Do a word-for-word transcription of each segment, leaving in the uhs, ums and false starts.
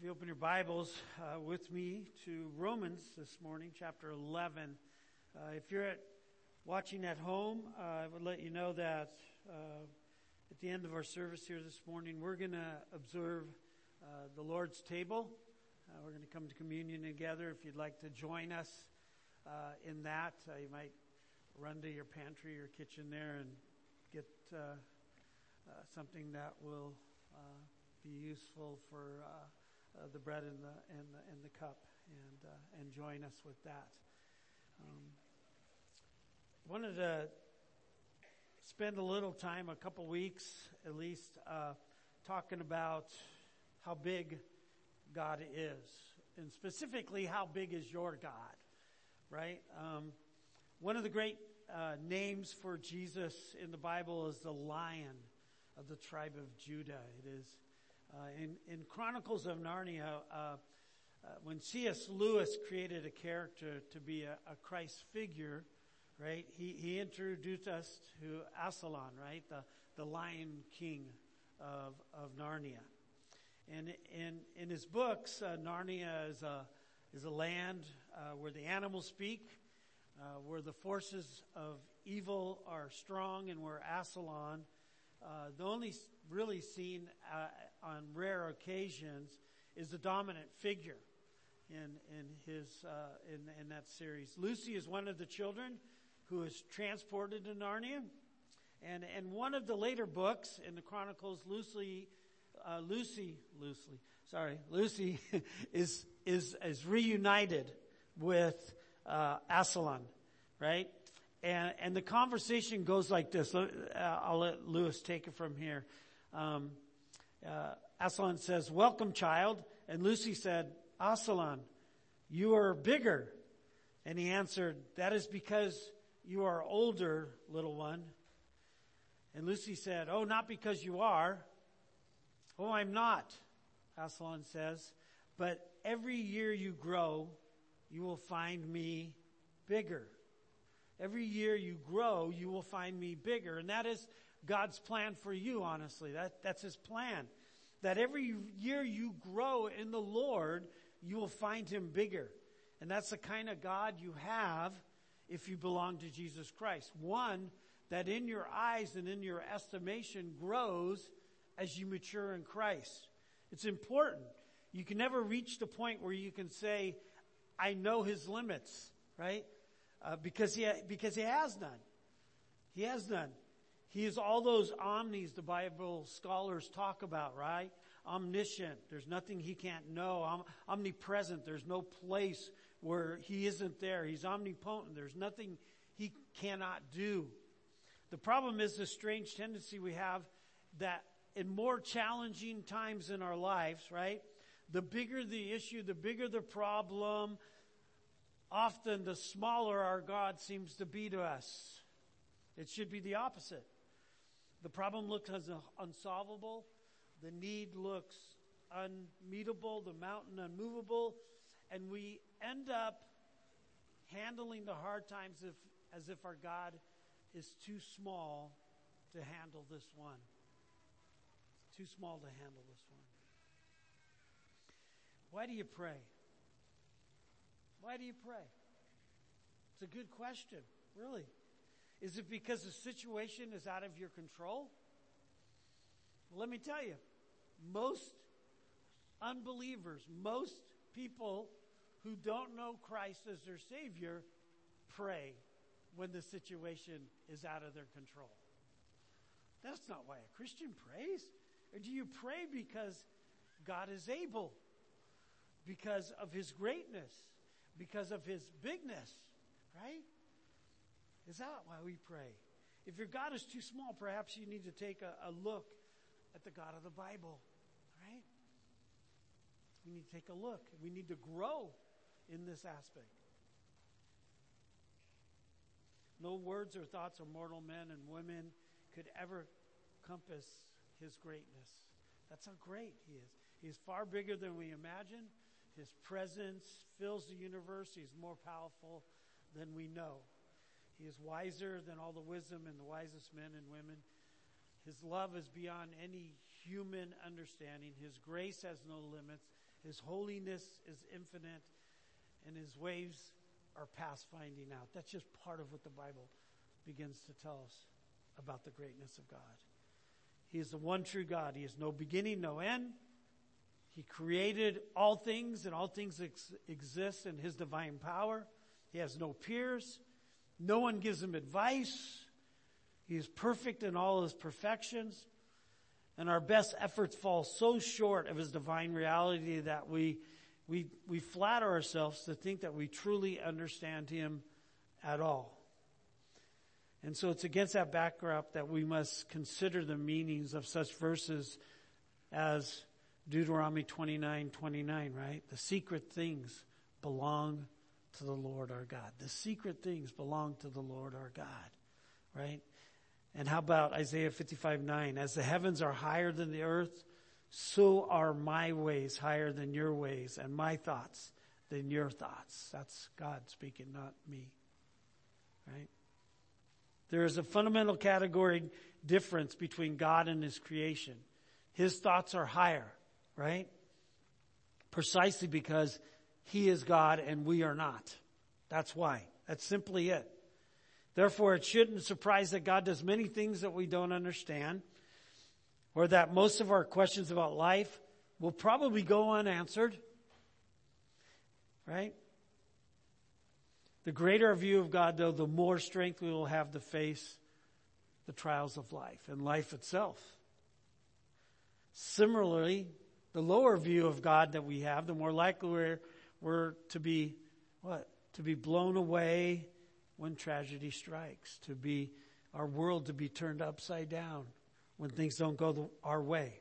you open your Bibles uh, with me to Romans this morning, chapter eleven. Uh, if you're at, watching at home, uh, I would let you know that uh, at the end of our service here this morning, we're going to observe uh, the Lord's table. Uh, we're going to come to communion together. If you'd like to join us uh, in that, uh, you might run to your pantry or kitchen there and get uh, uh, something that will uh, be useful for uh, uh, the bread and the and the, and the cup, and uh, and join us with that. Um, wanted to spend a little time, a couple weeks at least, uh, talking about how big God is, and specifically how big is your God, right? Um, one of the great uh, names for Jesus in the Bible is the Lion of the tribe of Judah. It is uh, in in Chronicles of Narnia. Uh, uh, when C S Lewis created a character to be a, a Christ figure, right? He he introduced us to Aslan, right? The the Lion King of of Narnia. And in in his books, uh, Narnia is a is a land uh, where the animals speak, uh, where the forces of evil are strong, and where Aslan, uh, the only really seen uh, on rare occasions, is the dominant figure in in his uh, in in that series. Lucy is one of the children who is transported to Narnia, and and one of the later books in the Chronicles, Lucy. Uh, Lucy, Lucy, sorry, Lucy is is is reunited with uh, Aslan, right? And and the conversation goes like this. Uh, I'll let Lewis take it from here. Um, uh, Aslan says, "Welcome, child," and Lucy said, "Aslan, you are bigger." And he answered, "That is because you are older, little one." And Lucy said, "Oh, not because you are." "Oh, I'm not," Aslan says, "but every year you grow, you will find me bigger. Every year you grow, you will find me bigger." And that is God's plan for you, honestly. That, that's his plan. That every year you grow in the Lord, you will find him bigger. And that's the kind of God you have if you belong to Jesus Christ. One that in your eyes and in your estimation grows as you mature in Christ. It's important. You can never reach the point where you can say, "I know his limits," right? Uh, because he ha- because he has none. He has none. He is all those omnis the Bible scholars talk about, right? Omniscient. There's nothing he can't know. Om- omnipresent. There's no place where he isn't there. He's omnipotent. There's nothing he cannot do. The problem is the strange tendency we have that in more challenging times in our lives, right? The bigger the issue, the bigger the problem, often the smaller our God seems to be to us. It should be the opposite. The problem looks unsolvable. The need looks unmeetable, the mountain unmovable. And we end up handling the hard times if, as if our God is too small to handle this one. Too small to handle this one. Why do you pray? Why do you pray? It's a good question, really. Is it because the situation is out of your control? Well, let me tell you, most unbelievers, most people who don't know Christ as their Savior pray when the situation is out of their control. That's not why a Christian prays. Or do you pray because God is able? Because of his greatness? Because of his bigness? Right? Is that why we pray? If your God is too small, perhaps you need to take a, a look at the God of the Bible. Right? We need to take a look. We need to grow in this aspect. No words or thoughts of mortal men and women could ever compass his greatness. That's how great he is. He is far bigger than we imagine. His presence fills the universe. He's more powerful than we know. He is wiser than all the wisdom and the wisest men and women. His love is beyond any human understanding. His grace has no limits. His holiness is infinite, and His ways are past finding out. That's just part of what the Bible begins to tell us about the greatness of God. He is the one true God. He has no beginning, no end. He created all things, and all things ex- exist in His divine power. He has no peers. No one gives Him advice. He is perfect in all His perfections. And our best efforts fall so short of His divine reality that we, we, we flatter ourselves to think that we truly understand Him at all. And so it's against that backdrop that we must consider the meanings of such verses as Deuteronomy twenty-nine twenty-nine, right? The secret things belong to the Lord our God. The secret things belong to the Lord our God, right? And how about Isaiah fifty-five nine? As the heavens are higher than the earth, so are my ways higher than your ways, and my thoughts than your thoughts. That's God speaking, not me, right? There is a fundamental category difference between God and His creation. His thoughts are higher, right? Precisely because He is God and we are not. That's why. That's simply it. Therefore, it shouldn't surprise that God does many things that we don't understand, or that most of our questions about life will probably go unanswered, right? The greater our view of God, though, the more strength we will have to face the trials of life and life itself. Similarly, the lower view of God that we have, the more likely we're, we're to be, what? To be blown away when tragedy strikes, to be, our world to be turned upside down when things don't go the, our way.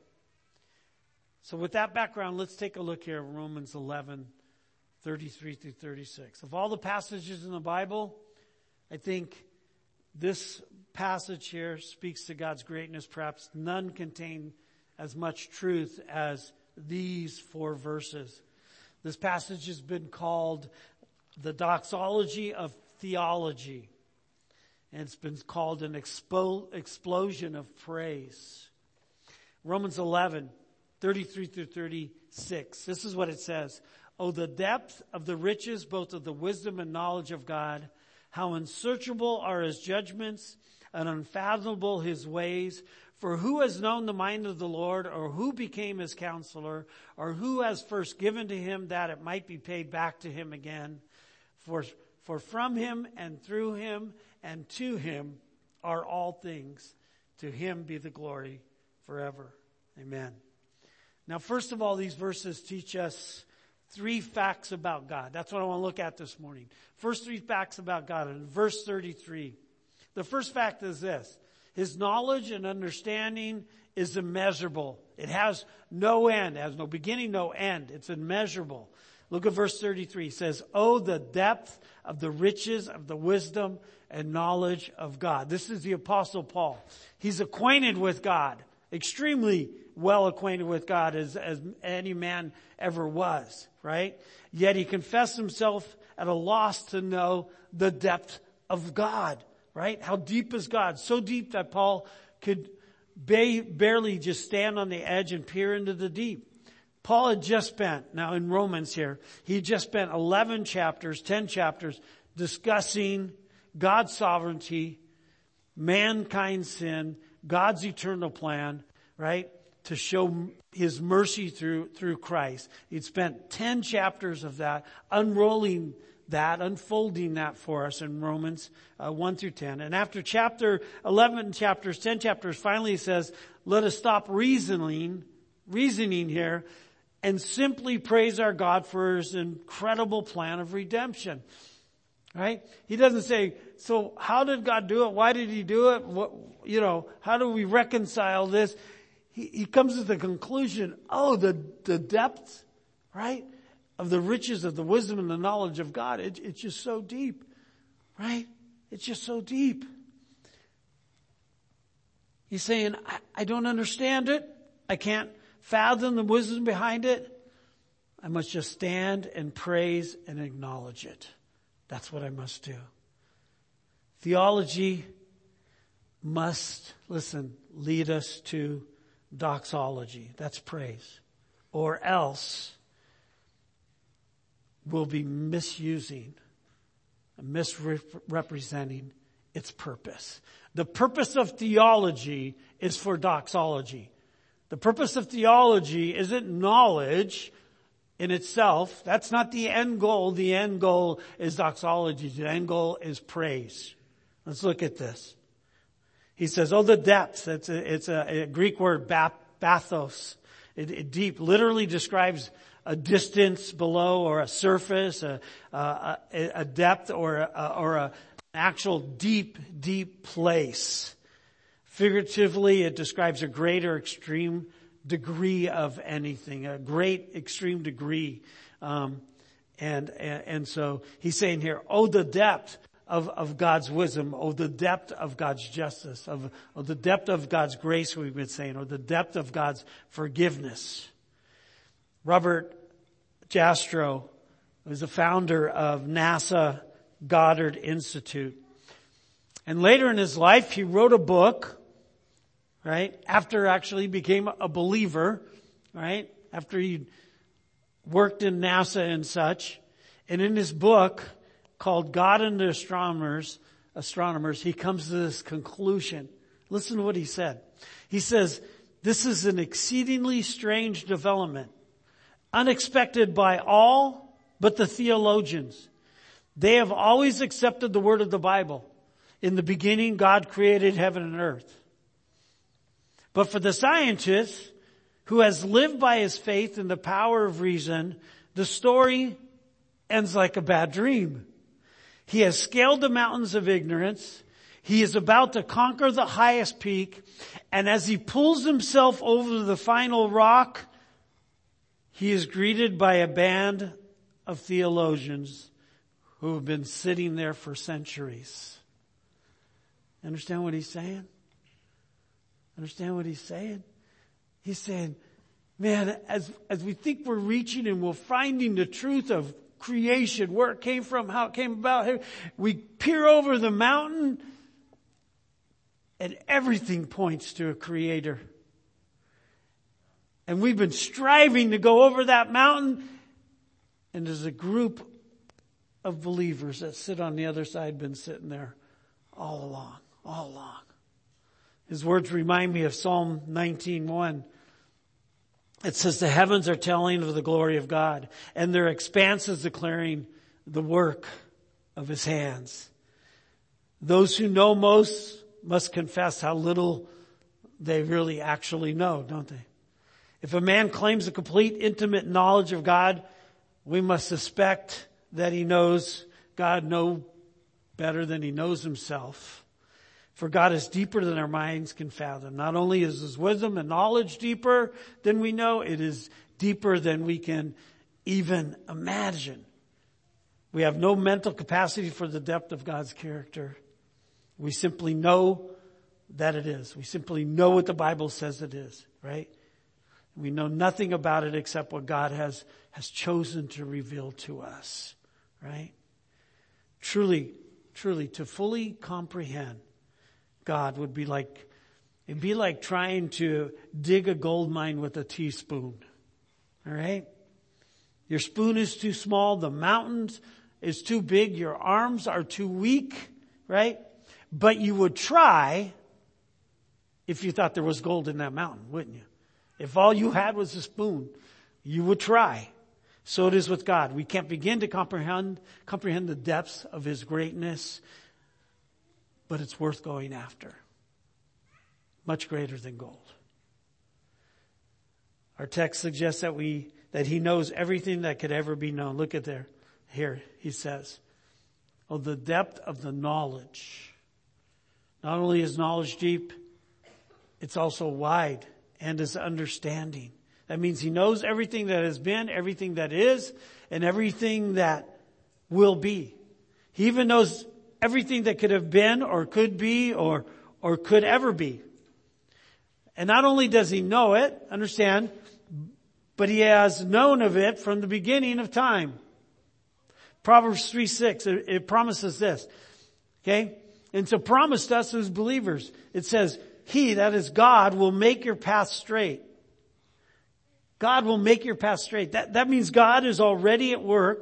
So with that background, let's take a look here at Romans eleven, thirty-three through thirty-six. Of all the passages in the Bible, I think this passage here speaks to God's greatness. Perhaps none contain as much truth as these four verses. This passage has been called the doxology of theology. And it's been called an expo- explosion of praise. Romans eleven, thirty-three through thirty-six. This is what it says. Oh, the depth of the riches, both of the wisdom and knowledge of God. How unsearchable are His judgments and unfathomable His ways. For who has known the mind of the Lord, or who became His counselor, or who has first given to Him that it might be paid back to Him again? For, for from Him and through Him and to Him are all things. To Him be the glory forever. Amen. Now, first of all, these verses teach us three facts about God. That's what I want to look at this morning. First three facts about God. In verse thirty-three, the first fact is this. His knowledge and understanding is immeasurable. It has no end. It has no beginning, no end. It's immeasurable. Look at verse thirty-three. It says, oh, the depth of the riches of the wisdom and knowledge of God. This is the Apostle Paul. He's acquainted with God, extremely well acquainted with God as, as any man ever was, right? Yet he confessed himself at a loss to know the depth of God, right? How deep is God? So deep that Paul could ba- barely just stand on the edge and peer into the deep. Paul had just spent, now in Romans here, he just spent eleven chapters, ten chapters discussing God's sovereignty, mankind's sin, God's eternal plan, right? To show His mercy through, through Christ. He'd spent ten chapters of that, unrolling that, unfolding that for us in Romans uh, one through ten. And after chapter eleven chapters, ten chapters, finally he says, let us stop reasoning, reasoning here, and simply praise our God for His incredible plan of redemption. Right? He doesn't say, so how did God do it? Why did He do it? What, you know, how do we reconcile this? He, he comes to the conclusion, oh, the, the depth, right, of the riches of the wisdom and the knowledge of God. It, it's just so deep, right? It's just so deep. He's saying, I, I don't understand it. I can't fathom the wisdom behind it. I must just stand and praise and acknowledge it. That's what I must do. Theology must, listen, lead us to doxology. That's praise. Or else will be misusing, misrepresenting its purpose. The purpose of theology is for doxology. The purpose of theology isn't knowledge in itself. That's not the end goal. The end goal is doxology. The end goal is praise. Let's look at this. He says, oh, the depths. It's a, it's a, a Greek word, bathos. It, it deep literally describes a distance below or a surface, a, a, a depth or a, or a actual deep, deep place. Figuratively, it describes a great or extreme degree of anything, a great extreme degree. Um, and, and, and so he's saying here, oh, the depth of, of God's wisdom, oh, the depth of God's justice, of, of the depth of God's grace, we've been saying, or the depth of God's forgiveness. Robert Jastrow was the founder of NASA Goddard Institute. And later in his life, he wrote a book, right? After actually became a believer, right? After he worked in NASA and such. And in his book called God and the Astronomers, Astronomers, he comes to this conclusion. Listen to what he said. He says, this is an exceedingly strange development, unexpected by all but the theologians. They have always accepted the word of the Bible. In the beginning, God created heaven and earth. But for the scientist who has lived by his faith in the power of reason, the story ends like a bad dream. He has scaled the mountains of ignorance. He is about to conquer the highest peak. And as he pulls himself over the final rock, he is greeted by a band of theologians who have been sitting there for centuries. Understand what he's saying? Understand what he's saying? He's saying, man, as, as we think we're reaching and we're finding the truth of creation, where it came from, how it came about, we peer over the mountain and everything points to a creator. And we've been striving to go over that mountain, and there's a group of believers that sit on the other side, been sitting there all along, all along. His words remind me of Psalm nineteen one. It says, the heavens are telling of the glory of God, and their expanse is declaring the work of his hands. Those who know most must confess how little they really actually know, don't they? If a man claims a complete intimate knowledge of God, we must suspect that he knows God no better than he knows himself. For God is deeper than our minds can fathom. Not only is his wisdom and knowledge deeper than we know, it is deeper than we can even imagine. We have no mental capacity for the depth of God's character. We simply know that it is. We simply know what the Bible says it is, right? We know nothing about it except what God has, has chosen to reveal to us, right? Truly, truly, to fully comprehend God would be like, it'd be like trying to dig a gold mine with a teaspoon. All right? Your spoon is too small. The mountain is too big. Your arms are too weak, right? But you would try if you thought there was gold in that mountain, wouldn't you? If all you had was a spoon, you would try. So it is with God. We can't begin to comprehend, comprehend the depths of his greatness, but it's worth going after. Much greater than gold. Our text suggests that we, that he knows everything that could ever be known. Look at there. Here, he says, oh, the depth of the knowledge. Not only is knowledge deep, it's also wide, and his understanding. That means he knows everything that has been, everything that is, and everything that will be. He even knows everything that could have been or could be or, or could ever be. And not only does he know it, understand, but he has known of it from the beginning of time. Proverbs three six, it, it promises this. Okay? And so promised us as believers. It says, he, that is God, will make your path straight. God will make your path straight. That, that means God is already at work,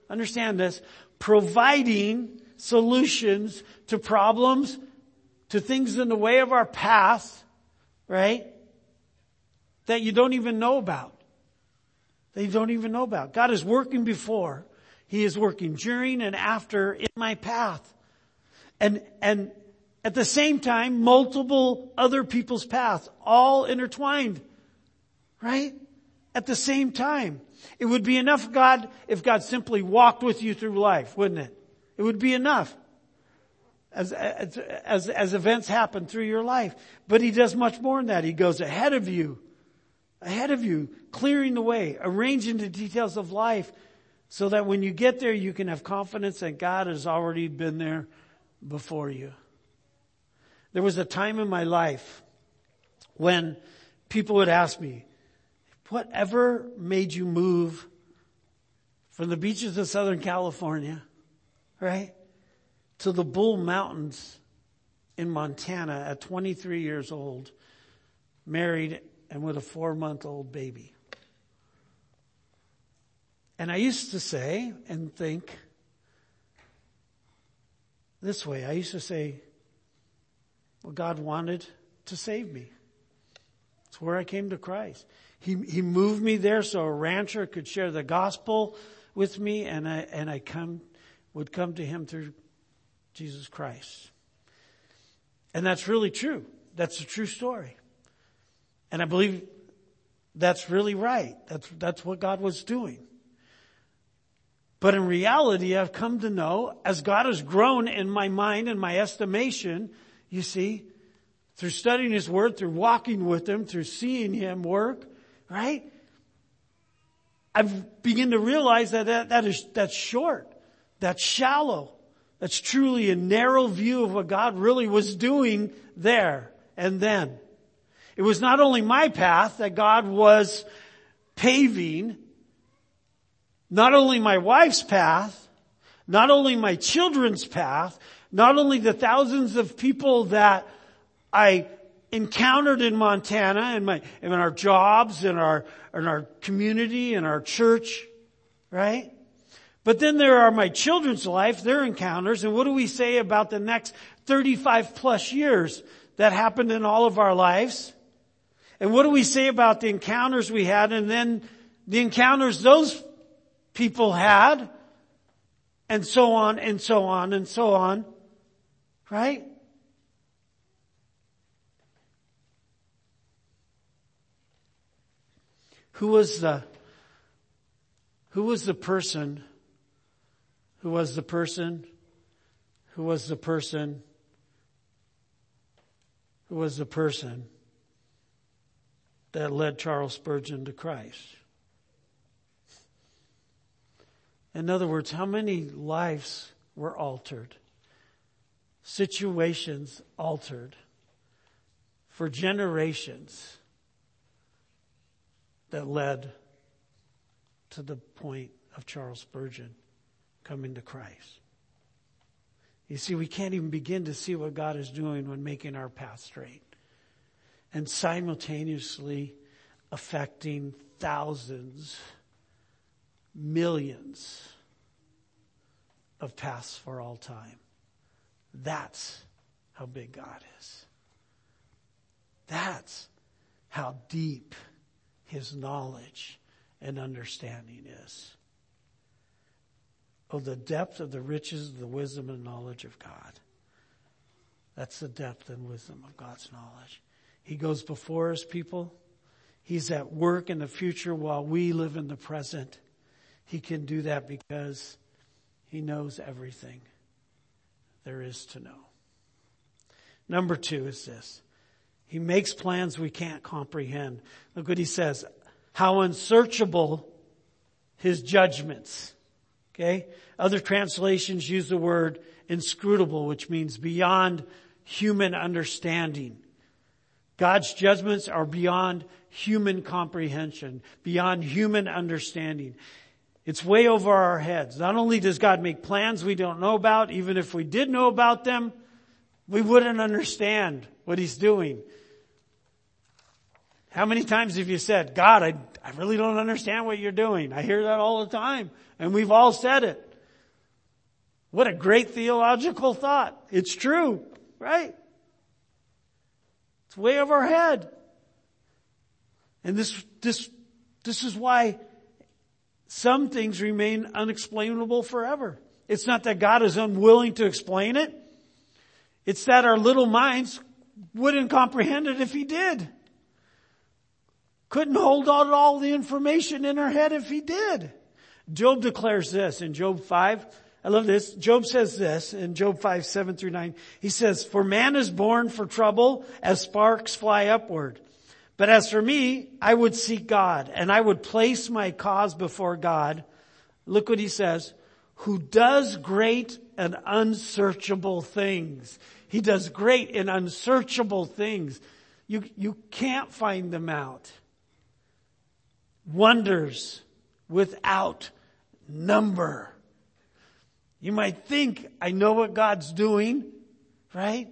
understand this, providing solutions to problems, to things in the way of our path, right? That you don't even know about. That you don't even know about. God is working before. He is working during and after in my path. And, and at the same time, multiple other people's paths, all intertwined. Right? At the same time. It would be enough, God, if God simply walked with you through life, wouldn't it? It would be enough. As, as, as, as events happen through your life. But He does much more than that. He goes ahead of you. Ahead of you. Clearing the way. Arranging the details of life. So that when you get there, you can have confidence that God has already been there before you. There was a time in my life when people would ask me, whatever made you move from the beaches of Southern California, right, to the Bull Mountains in Montana at twenty-three years old, married and with a four-month-old baby? And I used to say and think this way. I used to say, well, God wanted to save me. It's where I came to Christ. He, he moved me there so a rancher could share the gospel with me, and I, and I come, would come to Him through Jesus Christ. And that's really true. That's a true story. And I believe that's really right. That's, that's what God was doing. But in reality, I've come to know, as God has grown in my mind and my estimation, you see, through studying His Word, through walking with Him, through seeing Him work, right? I've begun to realize that, that, that is, that's short. That's shallow. That's truly a narrow view of what God really was doing there and then. It was not only my path that God was paving, not only my wife's path, not only my children's path, not only the thousands of people that I encountered in Montana and my, in our jobs and our, in our community and our church, right? But then there are my children's life, their encounters, and what do we say about the next thirty-five plus years that happened in all of our lives? And what do we say about the encounters we had and then the encounters those people had, and so on and so on and so on, right? Who was the, who was the person, who was the person, who was the person, who was the person that led Charles Spurgeon to Christ? In other words, how many lives were altered? Situations altered for generations that led to the point of Charles Spurgeon coming to Christ. You see, we can't even begin to see what God is doing when making our path straight and simultaneously affecting thousands, millions of paths for all time. That's how big God is. That's how deep His knowledge and understanding is. Oh, the depth of the riches of the wisdom and knowledge of God. That's the depth and wisdom of God's knowledge. He goes before His people. He's at work in the future while we live in the present. He can do that because He knows everything there is to know. Number two is this. He makes plans we can't comprehend. Look what He says. How unsearchable His judgments. Okay? Other translations use the word inscrutable, which means beyond human understanding. God's judgments are beyond human comprehension, beyond human understanding. It's way over our heads. Not only does God make plans we don't know about, even if we did know about them, we wouldn't understand what He's doing. How many times have you said, God, I, I really don't understand what you're doing. I hear that all the time. And we've all said it. What a great theological thought. It's true, right? It's way over our head. And this, this, this is why some things remain unexplainable forever. It's not that God is unwilling to explain it. It's that our little minds wouldn't comprehend it if He did. Couldn't hold out all the information in our head if He did. Job declares this in Job five. I love this. Job says this in Job five, seven through nine. He says, "For man is born for trouble as sparks fly upward. But as for me, I would seek God, and I would place my cause before God." Look what he says. "Who does great and unsearchable things." He does great and unsearchable things. You, you can't find them out. "Wonders without number." You might think, I know what God's doing, right?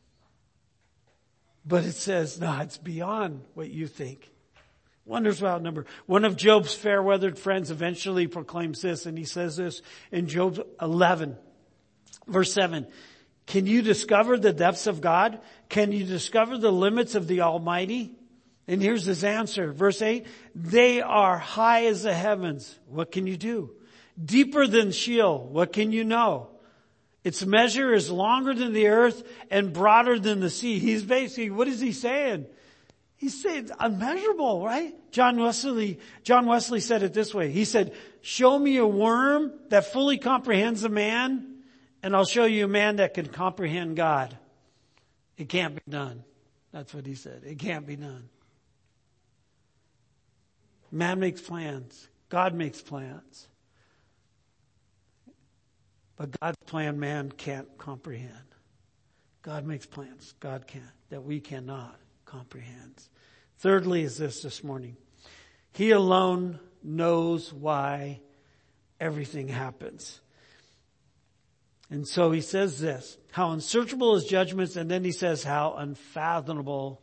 But it says, no, it's beyond what you think. Wonders without number. One of Job's fair-weathered friends eventually proclaims this, and he says this in Job eleven, verse seven. "Can you discover the depths of God? Can you discover the limits of the Almighty?" And here's his answer. Verse eight. "They are high as the heavens. What can you do? Deeper than Sheol. What can you know? Its measure is longer than the earth and broader than the sea." He's basically, what is he saying? He's saying unmeasurable, right? John Wesley, John Wesley said it this way. He said, "Show me a worm that fully comprehends a man, and I'll show you a man that can comprehend God." It can't be done. That's what he said. It can't be done. Man makes plans. God makes plans. But God's plan man can't comprehend. God makes plans. God can, that we cannot comprehend. Thirdly is this this morning. He alone knows why everything happens. And so he says this, how unsearchable his judgments, and then he says how unfathomable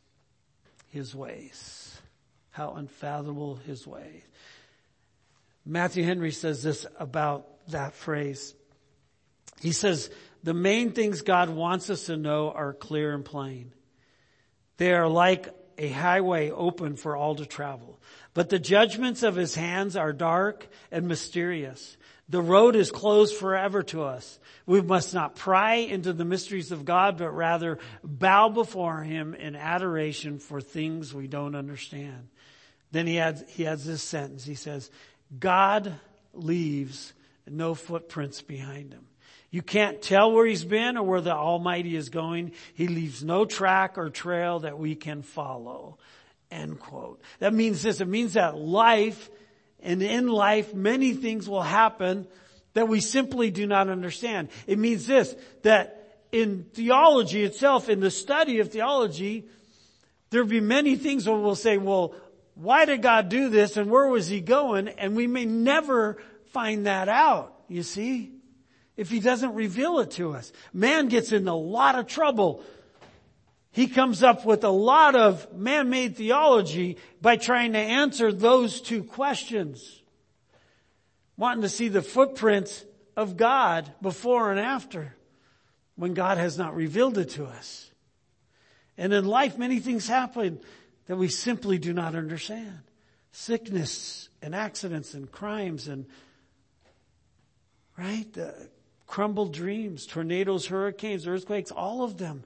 his ways. How unfathomable his ways. Matthew Henry says this about that phrase. He says, the main things God wants us to know are clear and plain. They are like a highway open for all to travel. But the judgments of his hands are dark and mysterious. The road is closed forever to us. We must not pry into the mysteries of God, but rather bow before him in adoration for things we don't understand. Then he adds, he adds this sentence. He says, God leaves no footprints behind him. You can't tell where he's been or where the Almighty is going. He leaves no track or trail that we can follow. End quote. That means this. It means that life, and in life, many things will happen that we simply do not understand. It means this, that in theology itself, in the study of theology, there'll be many things where we'll say, well, why did God do this and where was he going? And we may never find that out, you see, if he doesn't reveal it to us. Man gets in a lot of trouble. He comes up with a lot of man-made theology by trying to answer those two questions. Wanting to see the footprints of God before and after when God has not revealed it to us. And in life, many things happen that we simply do not understand. Sickness and accidents and crimes and, right, uh, crumbled dreams, tornadoes, hurricanes, earthquakes, all of them.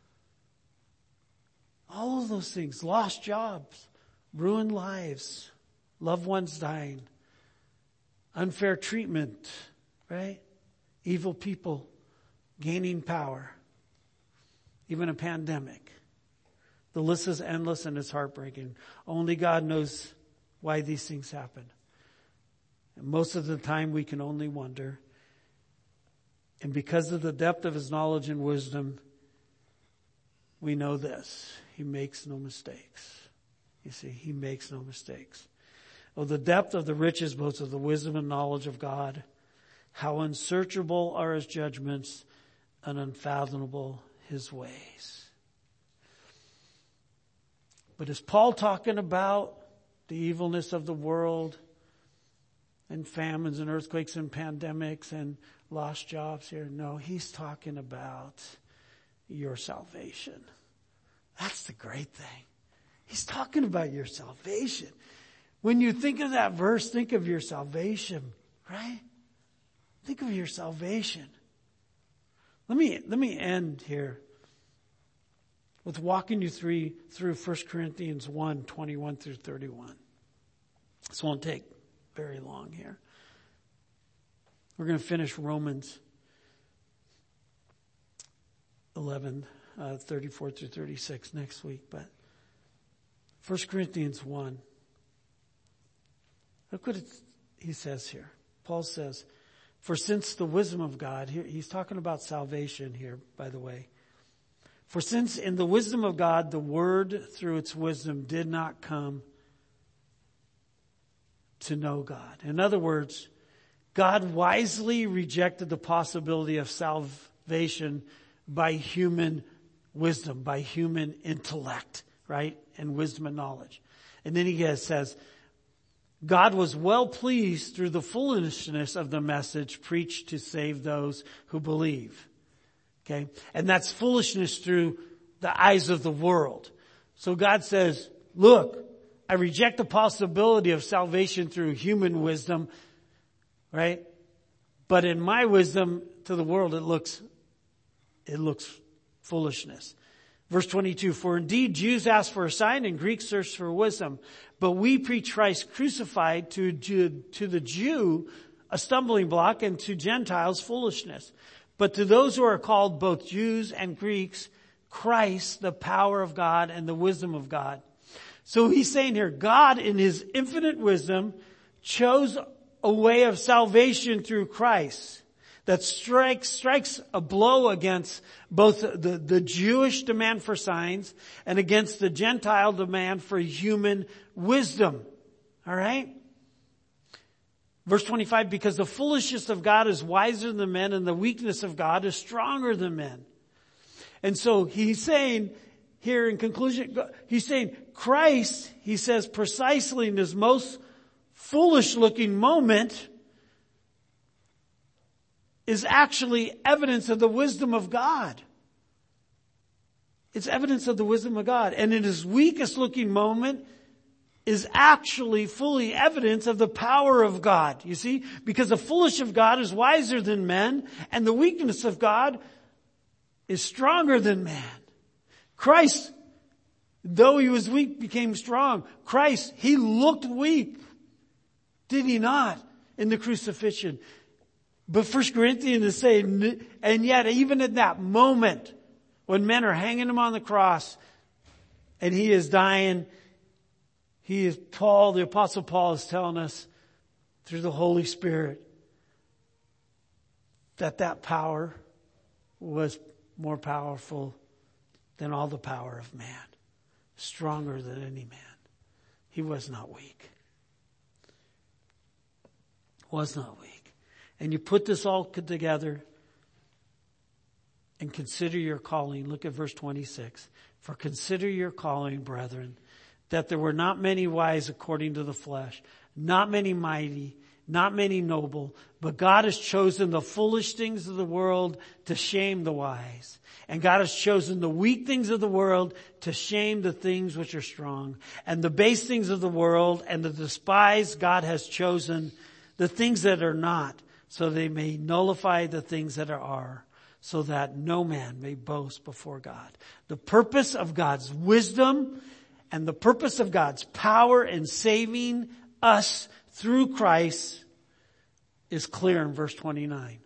All of those things. Lost jobs, ruined lives, loved ones dying, unfair treatment, right? Evil people gaining power, even a pandemic. The list is endless and it's heartbreaking. Only God knows why these things happen. And most of the time we can only wonder. And because of the depth of his knowledge and wisdom, we know this. He makes no mistakes. You see, he makes no mistakes. Oh, the depth of the riches, both of the wisdom and knowledge of God. How unsearchable are his judgments and unfathomable his ways. But is Paul talking about the evilness of the world and famines and earthquakes and pandemics and lost jobs here. No, he's talking about your salvation. That's the great thing. He's talking about your salvation. When you think of that verse, think of your salvation, right? Think of your salvation. Let me, let me end here with walking you through, through First Corinthians one, twenty-one through thirty-one. This won't take very long here. We're going to finish Romans eleven, uh, thirty-four through thirty-six next week. But First Corinthians one. Look what it's, he says here. Paul says, for since the wisdom of God, here, he's talking about salvation here, by the way. For since in the wisdom of God, the word through its wisdom did not come to know God. In other words, God wisely rejected the possibility of salvation by human wisdom, by human intellect, right? And wisdom and knowledge. And then he says, God was well pleased through the foolishness of the message preached to save those who believe. Okay? And that's foolishness through the eyes of the world. So God says, look, I reject the possibility of salvation through human wisdom, right? But in my wisdom to the world, it looks, it looks foolishness. Verse twenty-two, for indeed Jews ask for a sign and Greeks search for wisdom. But we preach Christ crucified, to, to the Jew a stumbling block, and to Gentiles foolishness. But to those who are called, both Jews and Greeks, Christ, the power of God and the wisdom of God. So he's saying here, God in his infinite wisdom chose a way of salvation through Christ that strikes, strikes a blow against both the, the Jewish demand for signs and against the Gentile demand for human wisdom. All right? Verse twenty-five, because the foolishness of God is wiser than men and the weakness of God is stronger than men. And so he's saying here in conclusion, he's saying Christ, he says precisely in his most foolish looking moment, is actually evidence of the wisdom of God. It's evidence of the wisdom of God. And in his weakest looking moment is actually fully evidence of the power of God. You see? Because the foolish of God is wiser than men, and the weakness of God is stronger than man. Christ, though he was weak, became strong. Christ, he looked weak. Did he not? In the crucifixion. But First Corinthians is saying, and yet even in that moment, when men are hanging him on the cross, and he is dying, he is, Paul, the Apostle Paul is telling us through the Holy Spirit that that power was more powerful than all the power of man. Stronger than any man. He was not weak. Was not weak. And you put this all together and consider your calling. Look at verse twenty-six. For consider your calling, brethren, that there were not many wise according to the flesh, not many mighty, not many noble, but God has chosen the foolish things of the world to shame the wise. And God has chosen the weak things of the world to shame the things which are strong. And the base things of the world and the despised God has chosen the things that are not, so they may nullify the things that are, so that no man may boast before God. The purpose of God's wisdom and the purpose of God's power in saving us through Christ is clear in verse twenty-nine.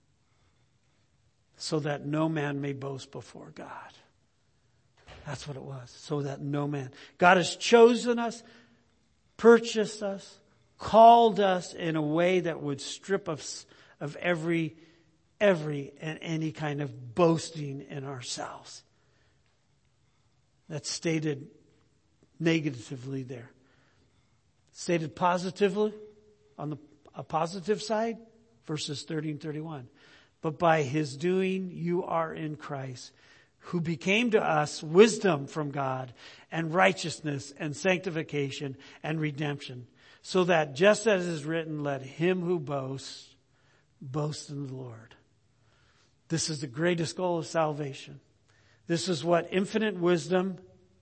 So that no man may boast before God. That's what it was. So that no man. God has chosen us, purchased us, called us in a way that would strip us of every, every and any kind of boasting in ourselves. That's stated negatively there. Stated positively on the a positive side, verses thirty and thirty-one. But by his doing you are in Christ, who became to us wisdom from God and righteousness and sanctification and redemption, so that just as is written, let him who boasts boast in the Lord. This is the greatest goal of salvation. This is what infinite wisdom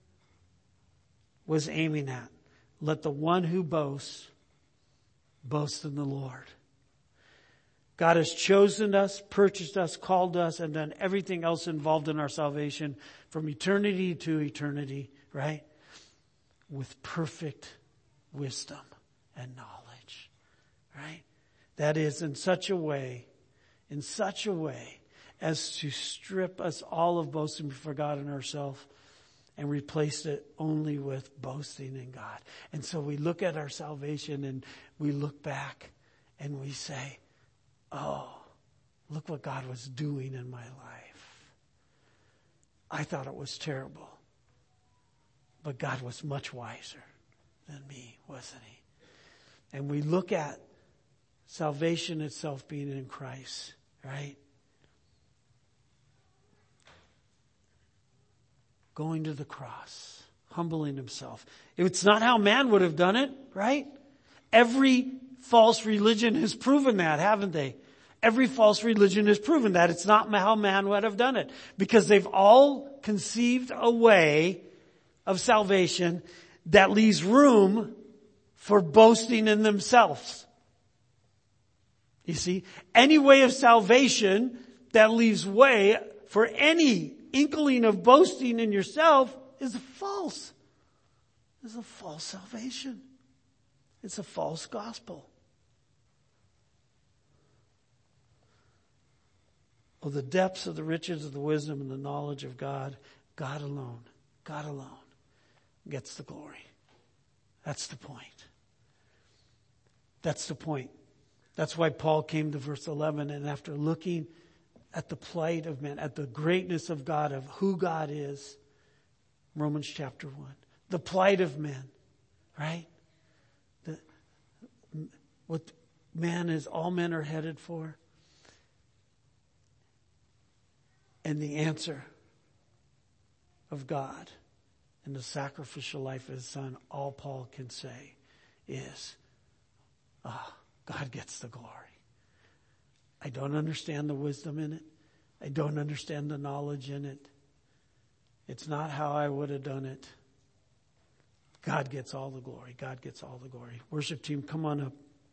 was aiming at. Let the one who boasts boast in the Lord. God has chosen us, purchased us, called us, and done everything else involved in our salvation from eternity to eternity, right? With perfect wisdom and knowledge, right? That is in such a way, in such a way as to strip us all of boasting before God and ourselves and replace it only with boasting in God. And so we look at our salvation and we look back and we say, oh, look what God was doing in my life. I thought it was terrible. But God was much wiser than me, wasn't he? And we look at salvation itself being in Christ, right? Going to the cross, humbling himself. It's not how man would have done it, right? Every false religion has proven that, haven't they? Every false religion has proven that. It's not how man would have done it. Because they've all conceived a way of salvation that leaves room for boasting in themselves. You see, any way of salvation that leaves way for any inkling of boasting in yourself is a false. Is a false salvation. It's a false gospel. Oh, the depths of the riches of the wisdom and the knowledge of God. God alone, God alone gets the glory. That's the point. That's the point. That's why Paul came to verse eleven, and after looking at the plight of man, at the greatness of God, of who God is, Romans chapter one, the plight of men, right? The, what man is, all men are headed for. And the answer of God in the sacrificial life of his son, all Paul can say is, ah, oh, God gets the glory. I don't understand the wisdom in it. I don't understand the knowledge in it. It's not how I would have done it. God gets all the glory. God gets all the glory. Worship team, come on up.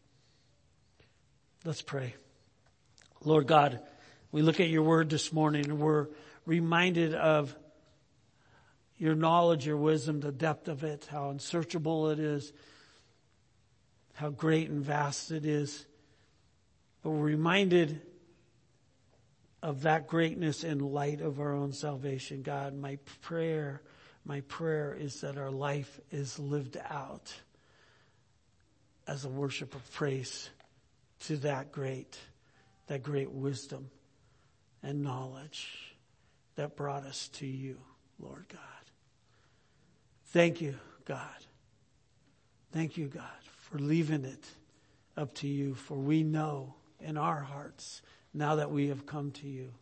Let's pray. Lord God, we look at your word this morning and we're reminded of your knowledge, your wisdom, the depth of it, how unsearchable it is, how great and vast it is. But we're reminded of that greatness in light of our own salvation. God, my prayer, my prayer is that our life is lived out as a worship of praise to that great, that great wisdom and knowledge that brought us to you, Lord God. Thank you, God. Thank you, God, for leaving it up to you, for we know in our hearts, now that we have come to you,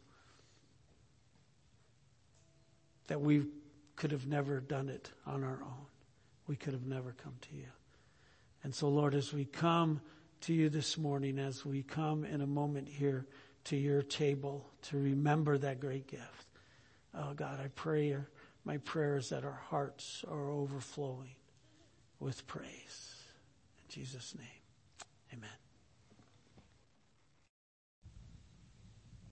that we could have never done it on our own. We could have never come to you. And so, Lord, as we come to you this morning, as we come in a moment here to your table to remember that great gift, oh God, I pray, my prayer is that our hearts are overflowing with praise. In Jesus' name, amen.